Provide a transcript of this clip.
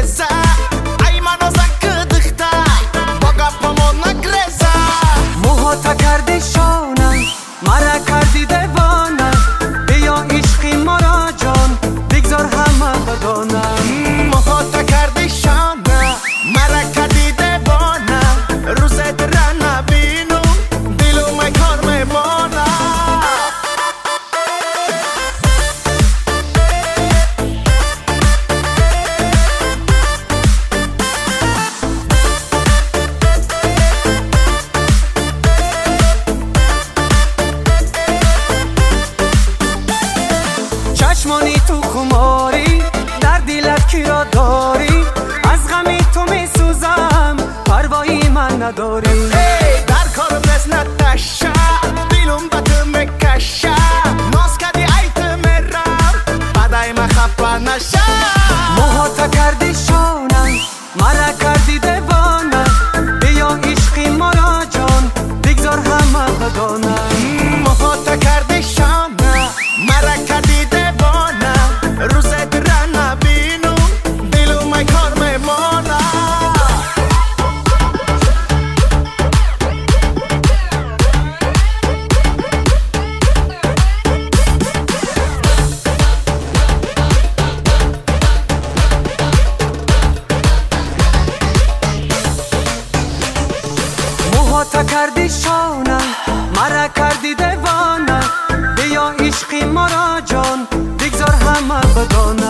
رزه ای منو زکدخته با گپمو نگرزه موهاتا کردی شانم مرا کردی دیوانه بیا عشقی مرا جان بگذار همه بدانم موهاتا کردی شانم مرا کردی دیوانه روزت را نبینم دلم کار میمانه چشمانی تو خماری در دلت کی را داری از غمی تو می سوزم پروایی من نداری در کارم دست نتشه دلم به تو میکشه ناز کردی ای تو میرم بدای من خفه نشه موهاتا کردی شانم مرا کردی دیوانه بیا عشقی مرا جان بگذار همه بدانم موهاتا کردی شانه مرا کردی دیوانه روزت را نبینم دلم کار میمانه موهاتا کردی شانم مرا کردی دیوانه بیا عشقی مرا جان بگذار همه بدانم